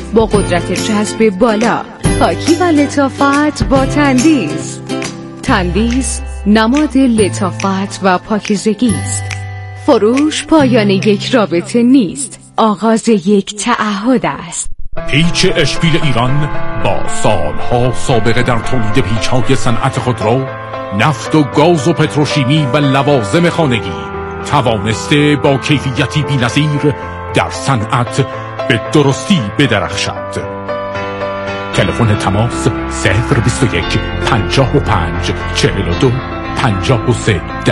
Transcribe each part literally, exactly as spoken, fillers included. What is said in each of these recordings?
با قدرت جذب بالا، پاکی و لطافت با تندیس. تندیس نماد لطافت و پاکیزگی است. فروش پایان یک رابطه نیست، آغاز یک تعهد است. پیچ اشپیل ایران با سالها سابقه در تولید پیچ‌های صنعت خودرو، نفت و گاز و پتروشیمی و لوازم خانگی توانسته با کیفیتی بی‌نظیر در صنعت به درستی بدرخشد. تلفن تماس صفر بیست و یک پنجاه و پنج چهل و دو پنجاه و سه ده.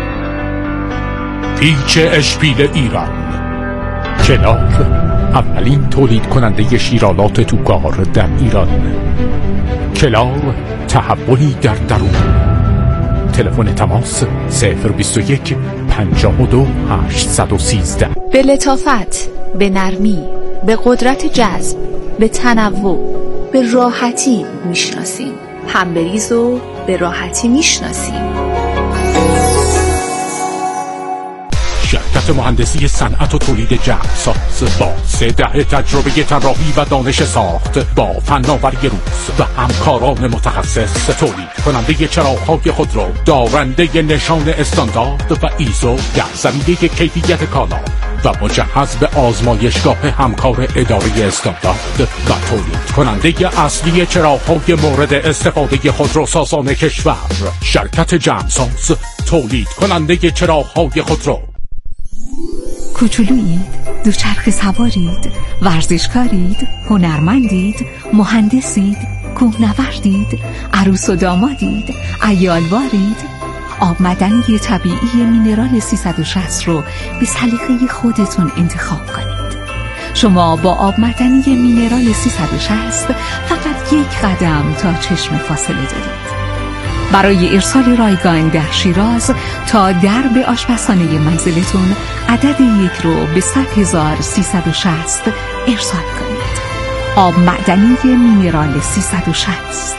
پیچ اشپیل ایران، کلار اولین تولید کننده شیرالات توکار در ایران. کلار تحولی در درون. تلفن تماس صفر بیست و یک پنجاه و دو هشتصد و سیزده. به لطافت، به نرمی، به قدرت جذب، به تنوع، به راحتی میشناسیم. همبریز و به راحتی میشناسیم. شرکت مهندسی صنعت و تولید جهازساز با سه دهه تجربه طراحی و دانش ساخت، با فناوری روز و همکاران متخصص، تولید کننده چراغ‌های خودرو دارنده نشان استاندارد و ایزو در زمینه کیفیت کالا و مجهز به آزمایشگاه همکار اداره استاندارد و تولید کننده اصلی چراغ‌های مورد استفاده خودروسازان کشور. شرکت جمساز، تولید کننده چراغ‌های خودرو. کوچولویید، دوچرخه سوارید، ورزشکارید، هنرمندید، مهندسید، کوهنوردید، عروس و دامادید، عیالوارید. آب معدنی طبیعی مینرال سیصد و شصت رو به سلیقه خودتون انتخاب کنید. شما با آب معدنی مینرال سیصد و شصت فقط یک قدم تا چشم فاصله دارید. برای ارسال رایگان در شیراز تا درب آشپزخانه منزلتون عدد یک رو به صد هزار سیصد و شصت ارسال کنید. آب معدنی مینرال سیصد و شصت.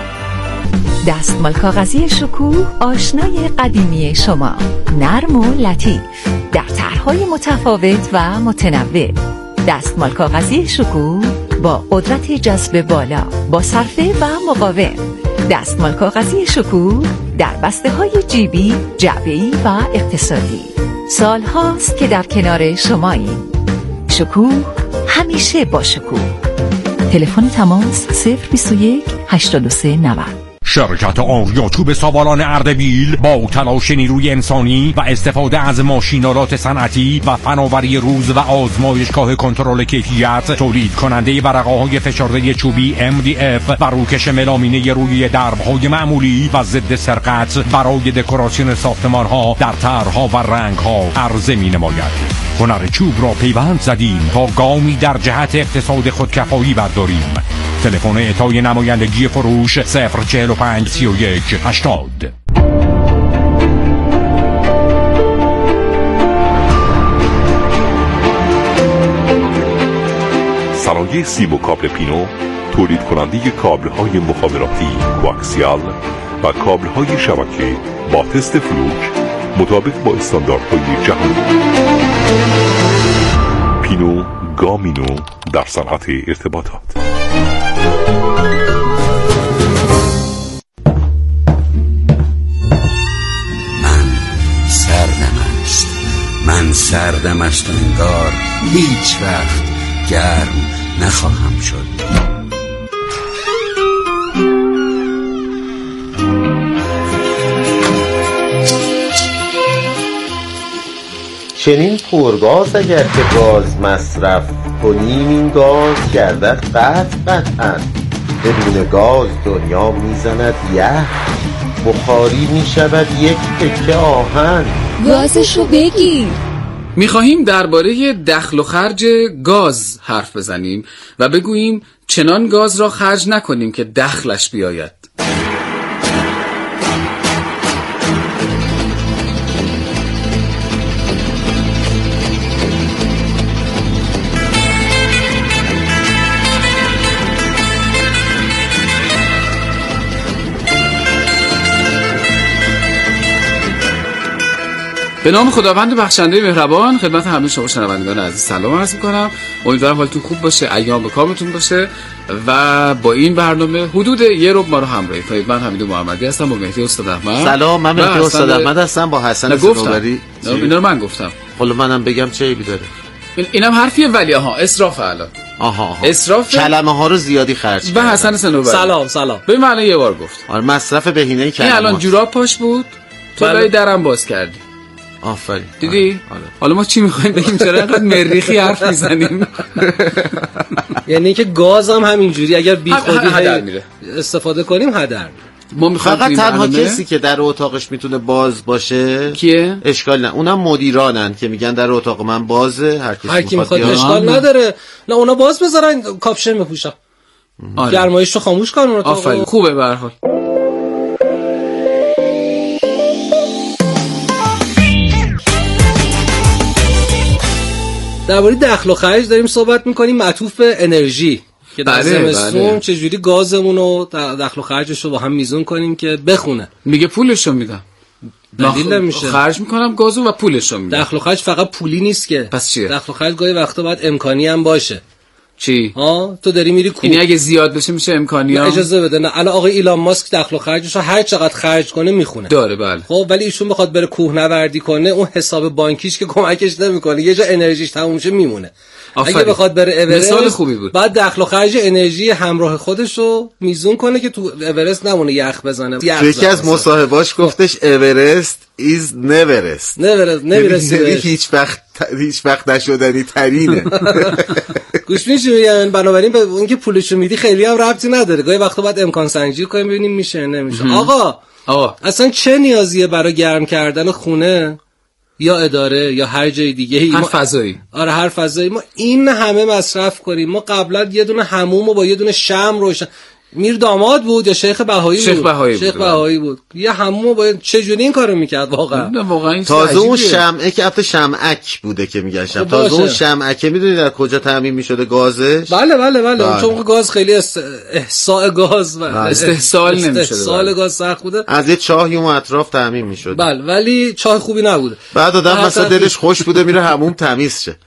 دستمال کاغذی شکوه، آشنای قدیمی شما، نرم و لطیف در طرح‌های متفاوت و متنوع. دستمال کاغذی شکوه با قدرت جذب بالا، با صرفه و مقاوم. دستمال کاغذی شکوه در بسته‌های جیبی، جعبه‌ای و اقتصادی. سال هاست که در کنار شماییم. شکوه همیشه با شکوه. تلفن تماس صفر بیست و یک هشتاد و سه نود. شرکت آریاچوب ساوالان اردبیل با تلاش نیروی انسانی و استفاده از ماشینالات صنعتی و فناوری روز و آزمایشگاه کنترل کیفیت، تولید کننده ورقه‌های فشرده چوبی ام دی اف و روکش ملامینه روی درب‌های معمولی و ضد سرقت برای دکوراسیون ساختمان‌ها در طرح‌ها و رنگ‌ها عرضه می‌نماید. هنر چوب را پیوند زدیم تا گامی در جهت اقتصاد خودکفایی برداریم. تلفن اعطای نمایندگی فروش صفر چهل و پنج سی و یک هشتاد. صنایع سیم و کابل پینو، تولید کننده کابل های مخابراتی کوکسیال و کابل های شبکه با تست فلوک مطابق با استانداردهای جهانی. پینو گامینو در صنعت ارتباطات. من سردم است و انگار هیچ وقت گرم نخواهم شد. چنین پرگاز اگر که گاز مصرف کنیم، این گاز گردد قطع قطعا. بدون گاز دنیا میزند یخ، بخاری میشود یک تکه آهن. گازشو بگیر. میخواهیم درباره دخل و خرج گاز حرف بزنیم و بگوییم چنان گاز را خرج نکنیم که دخلش بیاید. به نام خداوند بخشنده مهربان خدمت همه شما شنوندگان عزیز سلام عرض می‌کنم. امیدوارم حالتون خوب باشه، ایام به کامتون باشه و با این برنامه حدود یه ربع ما رو همراهی کنید. من حمید محمدی هستم با مهدی استاد احمد. سلام، من مهدی استاد احمد هستم با حسن صنوبری. اینا رو من گفتم. حالا منم بگم چه عیبی داره؟ اینم حرفیه ولی ها اسراف الان. آها آها. اسراف کلمه ها رو زیادی خرج و حسن صنوبری. سلام سلام. ببین من یه بار گفت. آره مصرف بهینه کلمات. این الان جوراب پاش بود. تو لای درم باز کردی. آفرین. دیدی؟ آره. حالا ما چی می‌خوایم بگیم چرا اینقدر مریخی حرف میزنیم؟ یعنی که گاز هم همینجوری اگر بیخودی هدر میره استفاده کنیم هدر میره. ما فقط تنها کسی که در اتاقش میتونه باز باشه کیه؟ اشکال نه، اونم مدیرانن که میگن در اتاق من بازه، هر کسی هر کی میخواد اشکال نداره. نه اونا باز بذارن کاپشن بپوشن. آره. گرمایش رو خاموش کنن اتاق. آفرین خوبه به هر حال. درباره دخل و خرج داریم صحبت میکنیم، معطوف به انرژی که در زمستون چجوری گازمون رو دخل و خرجش رو با هم میزون کنیم که بخونه. میگه پولشو میدم، دلیل نمیشه، خرج میکنم گازو و پولشو میدم. دخل و خرج فقط پولی نیست که. پس چیه؟ دخل و خرج گاهی وقتا باید امکانی هم باشه. چی؟ ها تو داری میری کوه، یعنی اگه زیاد بشه میشه امکانی ها. اجازه بده. نه الان آقای ایلان ماسک دخل و خرجش رو هر چقدر خرج کنه میخونه داره. بله خب ولی ایشون بخواد بره کوهنوردی کنه، اون حساب بانکیش که کمکش نمیکنه، یه جا انرژیش تموم شه میمونه. آفرین. اگه بخواد بره اورست مثال خوبی بود. بعد دخل و خرج انرژی همراه خودش رو میزون کنه که تو اورست نمونه یخ بزنه. یکی از مصاحبهاش گفتش اورست ایز نورست. نورست نمیرسه، هیچ وقت هیچ وقت نشدنی ترینه. گوش میشین. بنابراین به اون که پولشو میدی خیلی هم ربطی نداره. گاهی وقتا باید امکان سنجی کنیم ببینیم میشه نمیشه. آقا آقا اصلا چه نیازیه برای گرم کردن خونه یا اداره یا هر جای دیگه ای؟ هر فضایی. آره هر فضایی ما این همه مصرف کنیم. ما قبلا یه دونه حموم و با یه دونه شمع روشن. میر داماد بود یا شیخ بهایی بود؟ شیخ بهایی بود. شیخ بهایی بود. یه حموم با چه جوری این کارو میکرد واقعا؟ واقعا تازه اون شمعه که البته شمعک بوده که میگن شمع. تازه اون شمعک میدونی در کجا تامین میشده گازش؟ بله بله بله, بله. چون گاز خیلی است... احساء گاز و استحصال نمیشده. استحصال گاز سخت بوده. از یه چاهی اون اطراف تامین میشده. بله ولی چاه خوبی نبوده. بعد آدم مثلا دلش خوش بوده میره حموم تمیز شه.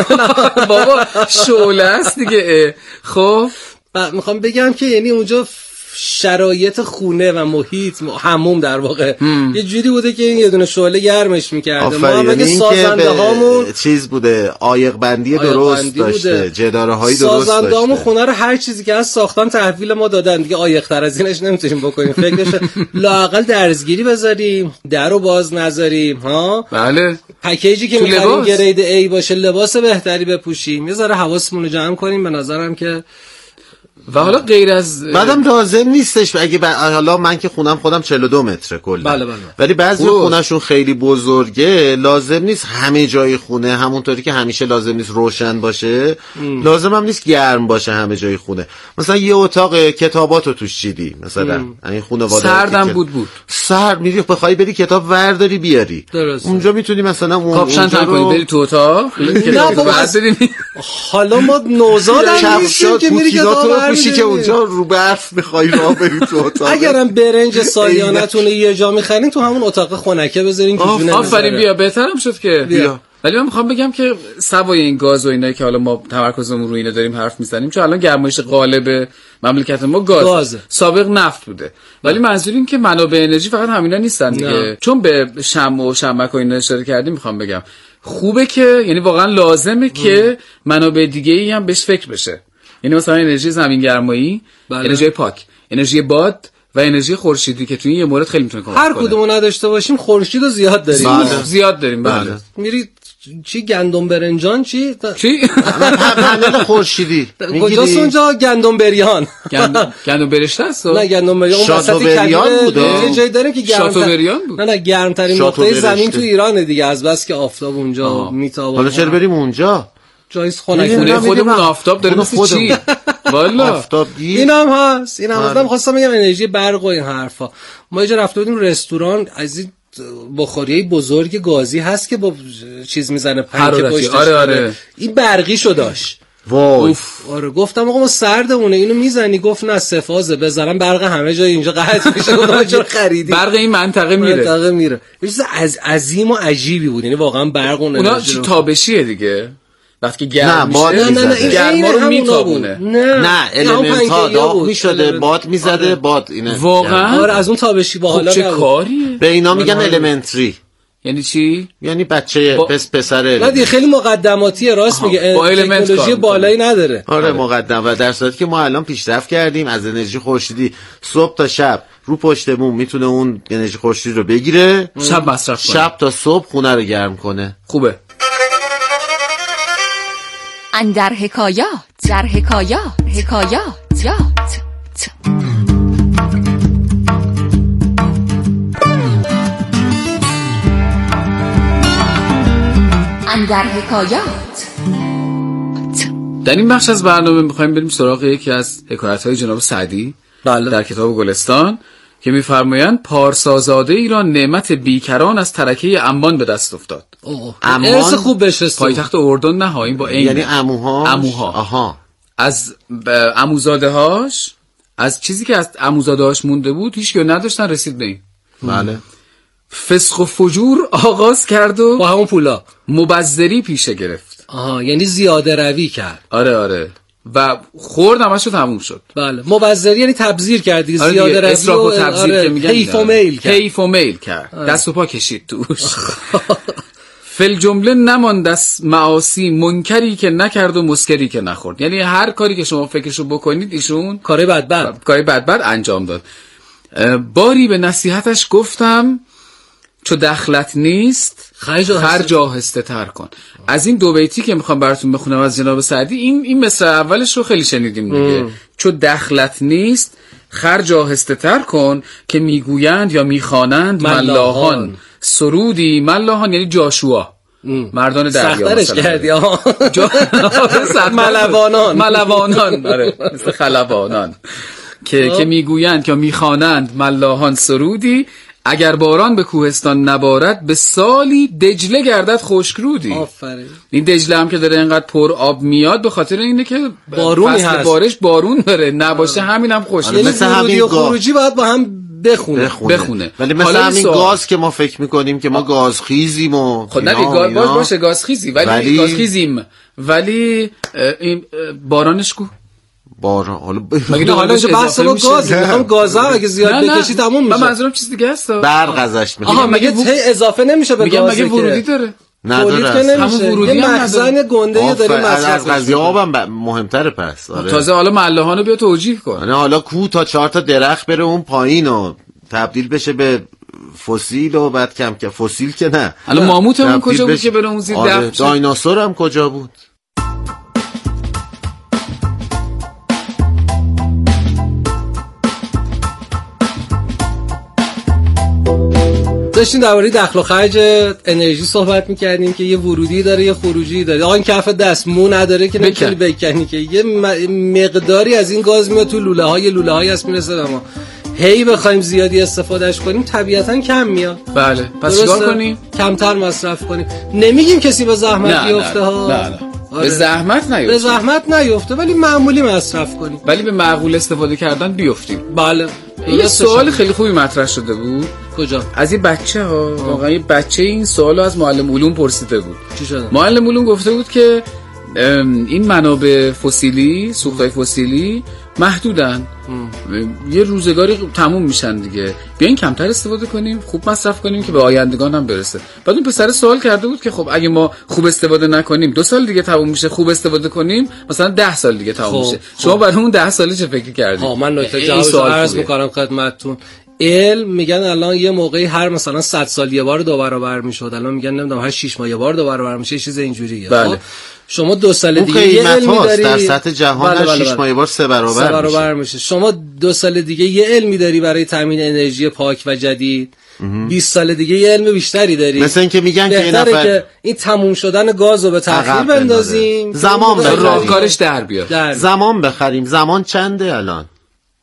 بابا شعله است دیگه. خب میخوام بگم که یعنی اونجا شرایط خونه و محیط حموم در واقع هم. یه جوری بوده که این یه دونه شعله گرمش می‌کرده. ما هم اگه سازنده هامون چیز بوده، عایق بندی درست داشته، جداره هایی درست داشته. سازنده هامون خونه رو هر چیزی که از ساختن تحویل ما دادن دیگه. عایق تر از اینش نمیتونیم بکنیم. فکرش لااقل درزگیری بذاریم، درو باز نذاریم ها. بله پکیجی که می‌خوایم گرید ای باشه، لباس بهتری بپوشیم، یه ذره حواسمون رو جمع کنیم. به نظرم که و حالا غیر از بعدم لازم نیستش اگه ب... حالا من که خونم خودم چهل و دو متره کلا. بله بله. ولی بعضی خونه‌شون خیلی بزرگه، لازم نیست همه جای خونه همونطوری که همیشه لازم نیست روشن باشه. ام. لازم هم نیست گرم باشه همه جای خونه. مثلا یه اتاق کتاباتو توش چیدی مثلا این خانواده سردم بود بود سرد میری بخوای بری کتاب ورداری بیاری درسته. اونجا میتونی مثلا اون کاپشن تن کنی بری تو اتاق کتاب برداری. حالا ما نوزاد هم نیستیم که میری کتاب پوشی که اونجا رو برف میخوای راه بری تو اتاق. اگرم برنج سالیانتون یه جا میخرین تو همون اتاق خنکه بذارین که جونه. آفرین بیا بهترم شد که بیا. ولی من میخوام بگم که سوای این گاز و اینایی که حالا ما تمرکزمون رو اینه داریم حرف میزنیم، چون الان گرمایش غالب مملکت ما گاز گازه. سابق نفت بوده. ولی منظور این که منابع انرژی فقط همینا نیستن دیگه. چون به شمع و شمعک و اینا اشاره کردیم، میخوام بگم خوبه که یعنی واقعا لازمه که منابع دیگه‌ای هم بهش فکر بشه. یعنی مثلا انرژی زمینگرمایی، بله. انرژی پاک، انرژی باد و انرژی خورشیدی که توی یه مورد خیلی میتونه کمک کنه. هر کدومو نداشته باشیم خورشیدو زیاد داریم. بله. زیاد داریم. بله. بله. میری چی گندم برنجان چی؟ چی؟ پنل خورشیدی. کجاست اونجا گندم بریان؟ گندم گندم برشته است؟ نه گندم بریان اون وسط کبیر بود. یه جایی داریم که گرم شاتو بریان بود. نه نه گرم ترین نقطه زمین تو ایرانه دیگه، از بس که آفتاب اونجا میتابه. حالا چرا بریم اونجا؟ جای خنک خونه خودمون آفتاب داریم مثل چی؟ والا آفتاب گیر. اینم هست. اینم هست. خواستم بگم انرژی برق و این حرفا. ما اینجا رفته بودیم رستوران، از این بخاریای بزرگ گازی هست که با چیز میزنه پنکه پشتش. آره آره. این برقیشو داشت. وای آره گفتم آقا ما سردمونه اینو میزنی؟ گفت نه سفازه بزنم برق همه جای اینجا قطع میشه. گفتم چرا خریدی؟ برق این منطقه میره. منطقه میره. یه چیز از عظیم و عجیبی بود، یعنی واقعا برق اون اونا چی تابشیه دیگه وقتی گرم میشه. نه نه نه گرما رو میتابونه. نه نه المنت ها داغ میشده باد میزده باد اینه واقعا. آره از اون تابشی با حالا چه کاریه به اینا میگن المنتری. یعنی چی؟ یعنی بچه با... پس پسره. نه دیگه خیلی مقدماتیه راست میگه، تکنولوژی بالایی نداره. آره مقدم و در صورتی که ما الان پیشرفت کردیم از انرژی خورشیدی صبح تا شب رو پشت بوم میتونه اون انرژی خورشیدی رو بگیره، شب مصرف کنه، شب تا صبح خونه رو گرم کنه. خوبه. اندر حکایات در حکایات حکایات یات اندر حکایات. در این بخش از برنامه میخوایم بریم سراغ یکی از حکایت‌های جناب سعدی بله. در کتاب گلستان که میفرمایند پارسازاده ای را نعمت بیکران از ترکه انبان به دست افتاد. انبان خوب بشه پایتخت اردن نهاییم با این یعنی عموها عموها آها از عموزاده هاش از چیزی که از عموزاده هاش مونده بود هیچ که نداشتن رسید به این. بله. فسق و فجور آغاز کرد و با همون پولا مبذری پیشه گرفت. آها یعنی زیاده روی کرد. آره آره و خورد همش رو تموم شد. بله مبذری یعنی تبذیر کردی. آره زیاده روی اسراف و تبذیر آره که میگن حیف و میل کرد. حیف و میل کرد. آره. دست و پا کشید توش. فل جمله نماند از معاصی منکری که نکرد و مسکری که نخورد. یعنی هر کاری که شما فکرشو بکنید ایشون کاری بدبد کاری بدبد انجام داد. باری به نصیحتش گفتم چو دخلت نیست خرج آهسته تر کن. از این دو بیتی که میخوام براتون بخونم از جناب سعدی، این این مثل اولش رو خیلی شنیدیم دیگه. چو دخلت نیست خرج آهسته تر کن که میگویند یا میخوانند ملاحان سرودی. ملاحان یعنی جاشوا مردان دریا. سخترش کردی ها. ملوانان ملوانان آره مثل خلبانان که که میگویند یا میخوانند ملاحان سرودی. اگر باران به کوهستان نبارد به سالی دجله گردد خشکرودی. آفرین. این دجله هم که داره اینقدر پر آب میاد به خاطر اینه که بارونی فصل هست. بارش بارون داره، نباشه همین هم خشک. یعنی مثل همین خروجی باید با هم بخونه بخونه, بخونه. ولی مثل همین گاز که ما فکر میکنیم که ما گازخیزیم و خب نه گاز باشه گازخیزی ولی, ولی گازخیزیم ولی این بارانش کو باران حالا مگه حالا بحث با گاز میخوام گازا اگه زیاد بکشی تموم میشه. من منظورم چیز دیگه است. برق ازش میگم. آها مگه اضافه نمیشه به گاز؟ مگه ورودی داره؟ نداره. همون ورودی یه مخزن گنده داره مصرف. از قضیه آبم مهمتره پس. آره. تازه حالا ملاحانو بیا توجیه کن. نه حالا کو تا چهار تا درخت بره اون پایین و تبدیل بشه به فسیل و بعد کم که فسیل که نه. حالا ماموتمون کجا بود که بره اون زیر دفت؟ دایناسور هم کجا بود؟ داشتیم درباره دخل و خرج انرژی صحبت می‌کردیم که یه ورودی داره یه خروجی داره. آقا این کف دست مو نداره که نمی‌تونی بکنی که یه مقداری از این گاز میاد تو لوله‌های لوله‌های هست میرسه به ما. هی بخوایم زیادی استفادهش کنیم طبیعتاً کم میاد. بله پس چیکار کنیم؟ کمتر مصرف کنیم. نمیگیم کسی به زحمت بیفته ها. نه نه. آره. به زحمت نیفته. به زحمت نیفته ولی معمولی مصرف کنیم. ولی به معقول استفاده کردن بیفتیم. بله. یه سوال خیلی خوبی مطرح شده بود. کجا؟ از این بچه ها واقعا یه بچه این سوالو از معلم علوم پرسیده بود. چی شده؟ معلم علوم گفته بود که این منابع فسیلی، سوختای فسیلی محدودن. یه روزگاری تموم میشن دیگه. بیاین کمتر استفاده کنیم، خوب مصرف کنیم که به آیندگان هم برسه. بعد اون پسر سوال کرده بود که خب اگه ما خوب استفاده نکنیم دو سال دیگه تموم میشه، خوب استفاده کنیم مثلا ده سال دیگه تموم میشه. شما برای اون ده سالی چه فکر کردید؟ ها من نکته جواب عرض میکنم خدمتتون. علم میگن الان یه موقعی هر مثلا صد سال یه بار دو برابر میشد، الان میگن نمیدونم هر شش ماه یه بار دو برابر میشه، چیز اینجوریه. بله. شما دو سال دیگه یه علمی داری در سطح جهان هر شش ماه یه بار سه برابر, سه برابر میشه. شما دو سال دیگه یه علمی داری برای تامین انرژی پاک و جدید، بیست سال دیگه یه علم بیشتری داری. مثل اینکه میگن که این نفر که این تموم شدن گازو به تأخیر بندازیم، زمان راهکارش در بیاد. زمان بخریم. زمان چنده الان؟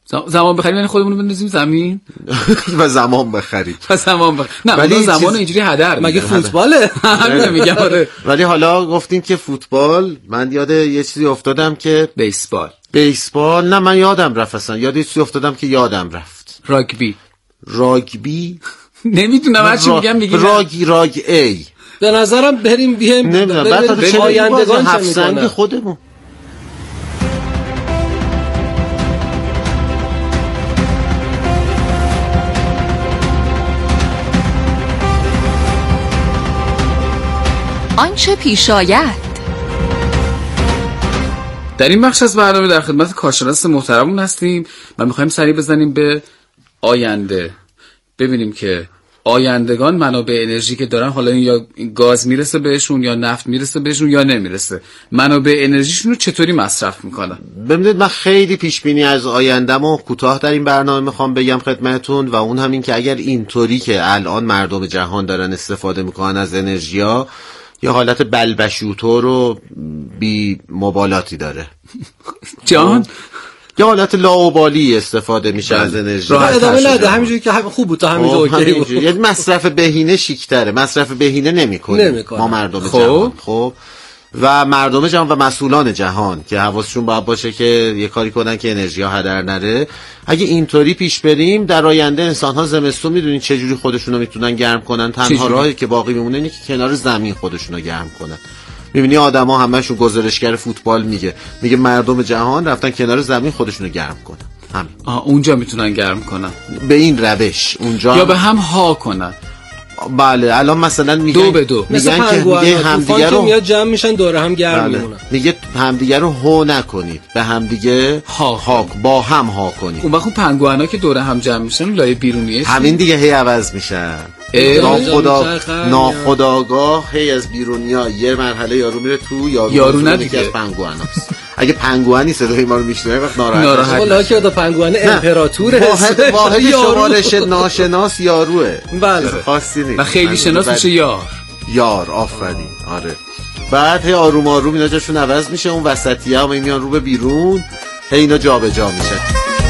زمان بخریم یعنی خودمون رو بندازیم زمین و زمان بخریم و زمان بخریم نه ولی زمان چیز... اینجوری هدر مگه فوتباله همین میگم. آره ولی حالا گفتیم که فوتبال، من یاد یه چیزی افتادم که بیسبال بیسبال نه من یادم رفت اصلا، یاد یه چیزی افتادم که یادم رفت. راگبی راگبی نمیدونم هر چی میگم میگم راگی راگ ای به نظرم بریم بیایم نمیدونم بعد آیندگان هفت سنگ خودمون. آنچه پیش آید. در این بخش از برنامه در خدمت کارشناس محترمون هستیم و میخوایم سری بزنیم به آینده، ببینیم که آیندگان منابع انرژی که دارن، حالا این یا گاز میرسه بهشون یا نفت میرسه بهشون یا نمیرسه، منابع انرژیشون رو چطوری مصرف میکنن. ببینید من خیلی پیش بینی از آینده‌مو کوتاه در این برنامه میخوام بگم خدمتتون و اون همین که اگر اینطوری که الان مردم جهان دارن استفاده میکنن از انرژی‌ها، یه حالت بلبشوتو رو بی مبالاتی داره. جان یه حالت لاابالی استفاده میشه از انرژی. راه ادامه نده، همینجوری که خوب بود تا همینجا اوکی بود. یعنی مصرف بهینه شیک‌تره، مصرف بهینه نمی‌کنیم ما مردم جهان. خب و مردم جهان و مسئولان جهان که حواسشون باید باشه که یه کاری کنن که انرژی ها هدر نره. اگه اینطوری پیش بریم در آینده انسان ها زمستون میدونین چه جوری خودشون رو میتونن گرم کنن؟ تنها راهی که باقی میمونه اینه که کنار زمین خودشون رو گرم کنن. میبینی آدما همشون گزارشگر فوتبال میگه میگه مردم جهان رفتن کنار زمین خودشون رو گرم کنن. همین. آه اونجا میتونن گرم کنن به این روش اونجا یا به هم ها کنن. بله الان مثلا میگن دو به دو میگن که میگه همدیگه رو میاد جمع میشن دور هم گرم بله. میمونن. میگه همدیگه رو هو نکنید، به همدیگه ها ها با هم ها کنید. اون وقت پنگوئنا که دور هم جمع میشن لایه بیرونیه همین دیگه هی عوض میشن. ناخدا ناخداگاه هی از بیرونیا یه مرحله یارو میره تو یارو, یارو نه دیگه از پنگوئناست. اگه پنگوئنی صدای ما رو میشنوه وقت ناراحت ناراحت والا که دا پنگوئن امپراتوره. واحد واحد شمارش ناشناس یاروه. بله خاصی نیست و خیلی شناس میشه یار. یار آفرین. آره بعد هی آروم آروم اینا جاشون عوض میشه، اون وسطیه هم میان رو به بیرون، هی اینا جابجا میشه.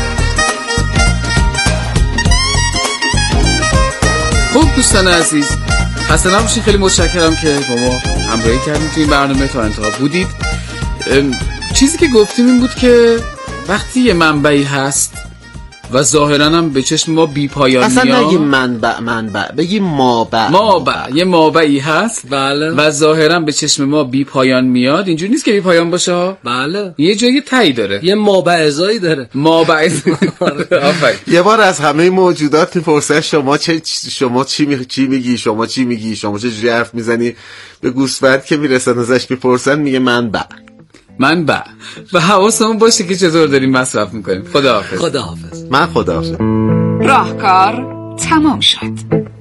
خب دوستان عزیز خسته نباشید، خیلی متشکرم که با ما همراهی کردید تو این برنامه، تا انتها بودید. چیزی که گفتیم این بود که وقتی یه منبعی هست و ظاهرا هم به چشم ما بی پایانی ها، اصلا نگی منبع منبع بگی مابع مابع یه مابعی هست بله. و ظاهرا به چشم ما بی پایان میاد. اینجوری نیست که بی پایان باشه ها. بله یه جایی تی داره، یه مابع ازایی داره. مابع آفرین. یه بار از همه موجودات میپرسه شما چه شما چی می... چی میگی شما چی میگی شما چه جوری حرف میزنی؟ به گوسفند که میرسن ازش میپرسن میگه منبع منبع. و حواسمون باشه که چطور داریم مصرف میکنیم. خداحافظ. خداحافظ. من خداحافظ. راهکار تمام شد.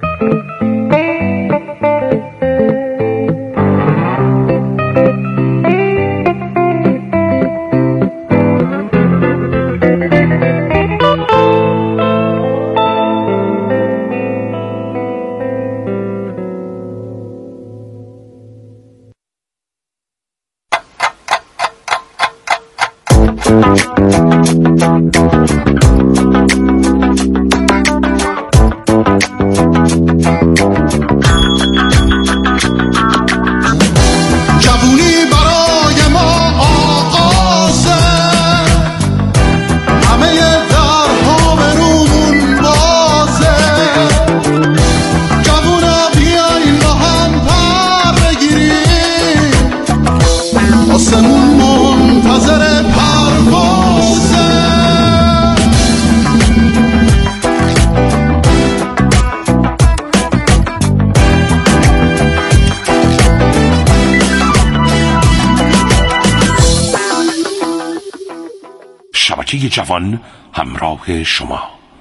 شبکه جوان همراه شما.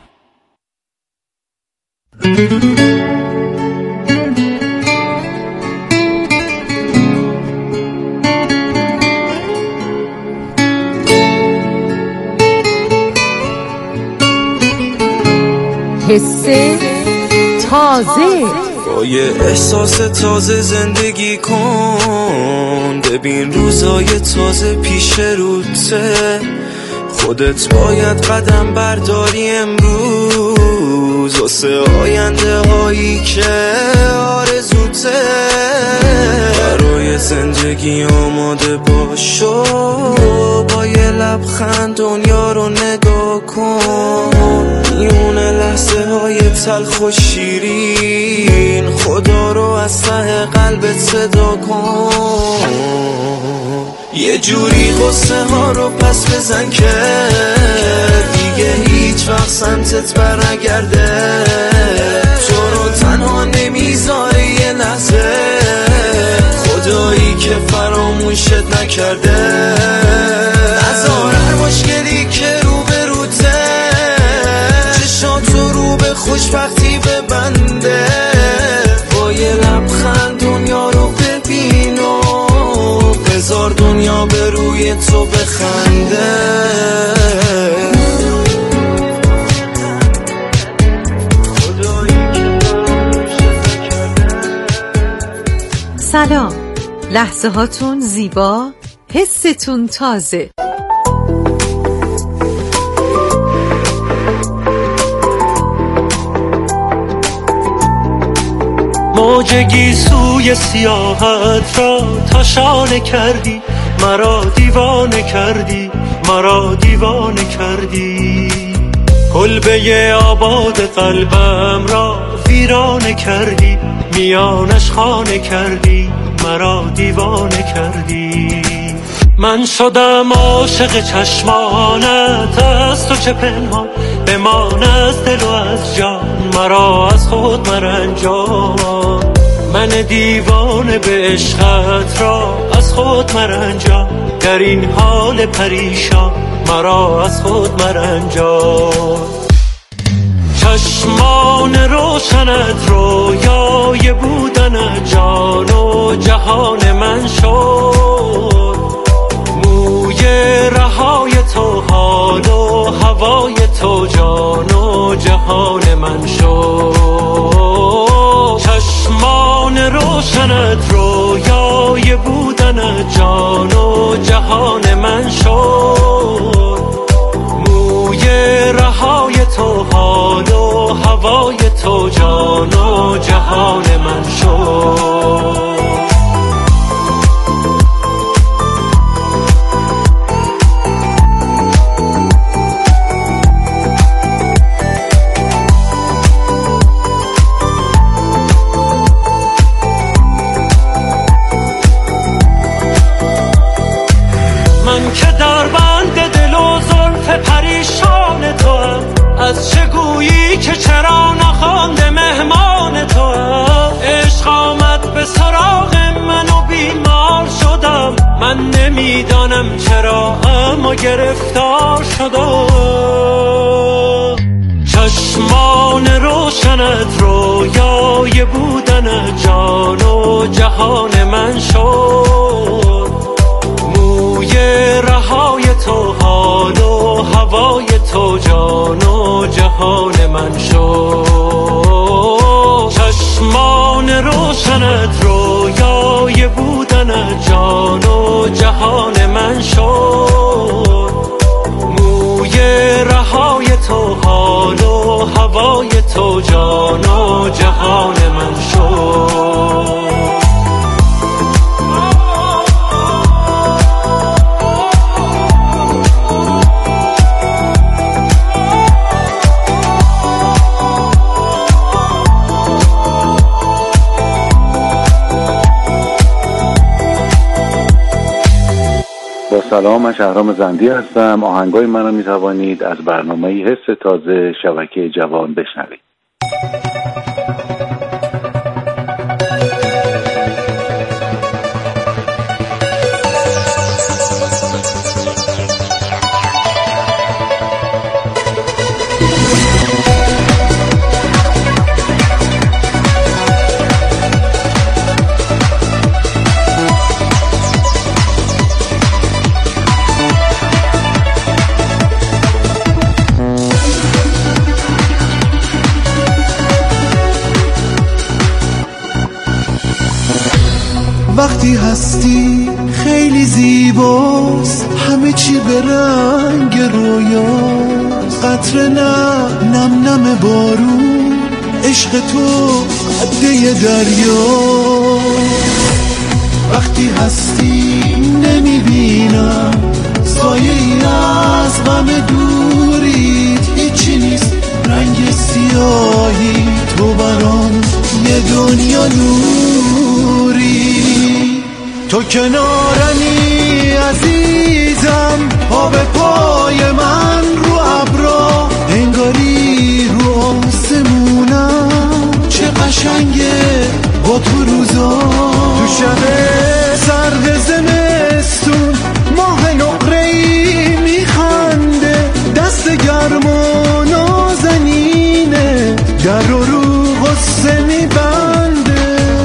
حس تازه با یه احساس تازه زندگی کن، ببین روزای تازه پیش روته، خودت باید قدم برداری امروز واسه آینده هایی که آرزوته. برای زندگی آماده باشو، با یه لبخند دنیا رو نگاه کن. میونه لحظه های تلخ و شیرین، خدا رو از ته قلبت صدا کن. یه جوری قصه ها رو پس بزن که دیگه هیچ وقت سمتت برنگرده. تو رو تنها نمیذاره یه لحظه، خدایی که فراموشت نکرده. نذار هر مشکلی که رو به روته، چشاتو رو به خوشبختی ببنده. با یه لبخند دنیا رو ببین و بذار دنیا به روی تو بخنده. سلام، لحظه هاتون زیبا، حستون تازه. موج سوی سیاحت را تا شانه کردی، مرا دیوانه کردی، مرا دیوانه کردی. کلبه آباد قلبم را ویرانه کردی، میانش خانه کردی، مرا دیوانه کردی. من شدم عاشق چشمانت، از تو چه پنهان بمان از دل و از جان، مرا از خود مرنجان. من دیوانه به عشقت را از خود مرنجان، در این حال پریشان مرا از خود مرنجان. چشمان روشنت رویای بودن جان و جهان من شد. موی رهای تو حال و هوای تو جان و جهان من شد. چشمان روشنت رویای بودن جان و جهان من شد. موی رهای تو حال و هوای تو جان و جهان من شد. من که در بند دل و زلف پریشان تو هم، از چه گویی که چرا نخوانده مهمان تو هم. عشق آمد به سراغ من و بیمار شدم، من نمیدانم چرا اما گرفتار شدم. چشمان روشنت رویای بودن جان و جهان من شد. موی رهای تو حال و هوای تو جان و جهان من شد. چشمان روشنت رویای بودن جان و جهان من شد. موی رهای تو حال و هوای تو جان و جهان من شد. سلام، من شهرام زندی هستم. آهنگای منو می توانید از برنامه حس تازه شبکه جوان بشنوید. وقتی هستی خیلی زیباست، همه چی به رنگ رویاست. قطره نه نم نم بارون، عشق تو قده دریا. وقتی هستی نمیبینم سایه ای از غم دوریت، هیچی نیست رنگ سیاهی، تو برام یه دنیا نوری. تو کنارمی عزیزم، پا به پای من رو ابرا، انگاری رو آسمونم. چه قشنگه با تو روزا، تو شب سرد زمستون ماه نقره‌ای میخنده، دست گرم و نازنینه، در رو رو غصه میبنده.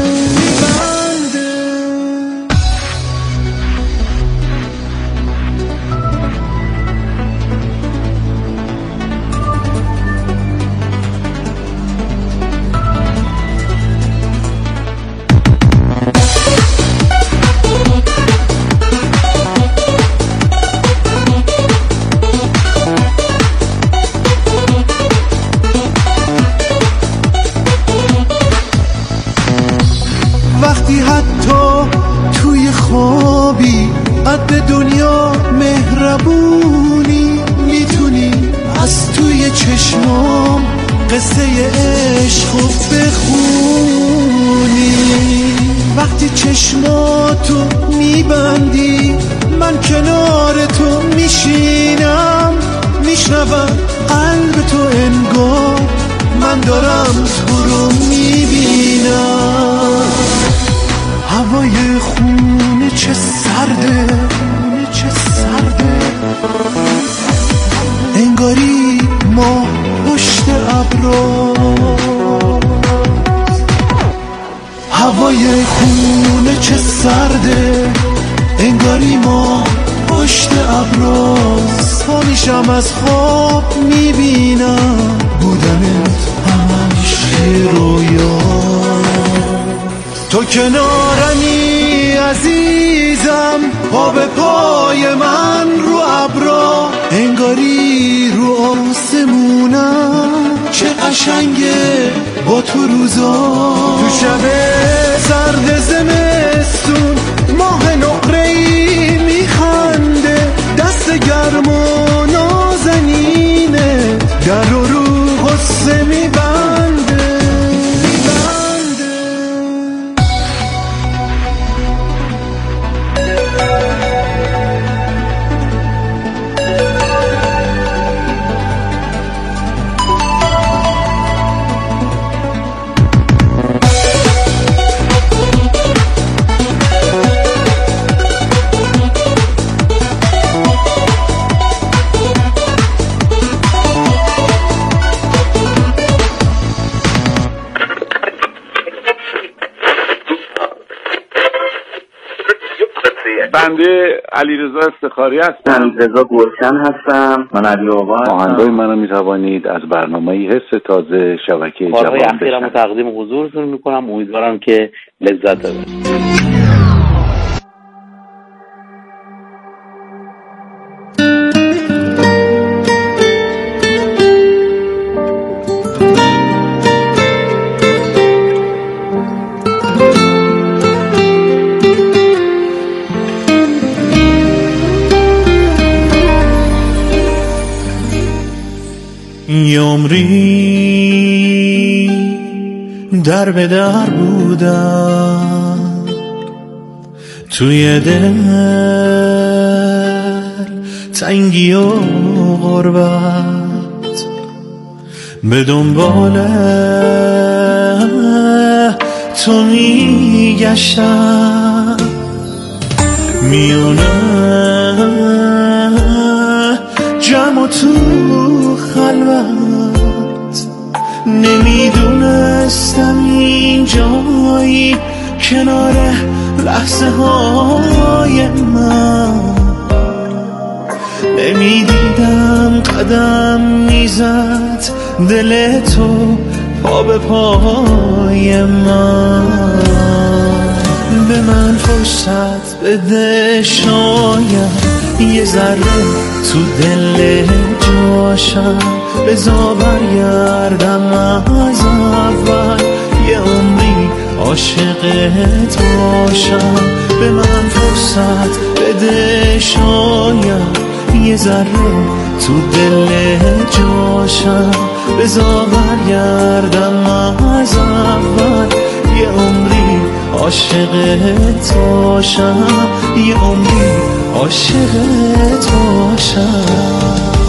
وقتی حتی توی خوابی قد دنیا مهربونی، میتونی از توی چشمام قصه عشق بخونی. وقتی چشماتو میبندی من کنار تو میشینم، میشنوم قلب تو انگار من دارم تو رو میبینم. هوای خونه چه سرده، خونه چه سرده، انگاری ما پشت ابرا. هوای خونه چه سرده، انگاری ما پشت ابراست. پا میشم از خواب میبینم بودنت همش رویا. تو کنارمی عزیزم، پا به پای من رو ابرا، انگاری رو آسمونم. چه قشنگه با تو روزا، تو شب سرد زمستون ماه نقره‌ای میخنده، دست گرم و نازنینه، در رو رو غصه میبنده. بنده علیرضا افتخاری هستم. رضا گلشن هستم. من علی آقا هستم. آهنگای منو میتوانید از برنامه حس تازه شبکه جوان بشنوید. اخیرمو تقدیم حضورتون میکنم، امیدوارم که لذت ببرید. یه عمری در به در بودم، توی دل تنگی و غربت، به دنبال تو میگشتم، میونه جمع تو خلوت، نمیدونستم این جایی کنار لحظه های من، نمیدیدم قدم میزد دل تو پا به پای من، به من فرصت بده شاید یه ذره تو دل جاشم بذار برگردم از اول یه عمری عاشقت باشم به من فرصت بده شاید یه ذره تو دل جاشم بذار برگردم از اول یه عمری عاشقت باشم یه عمری عاشقت باشم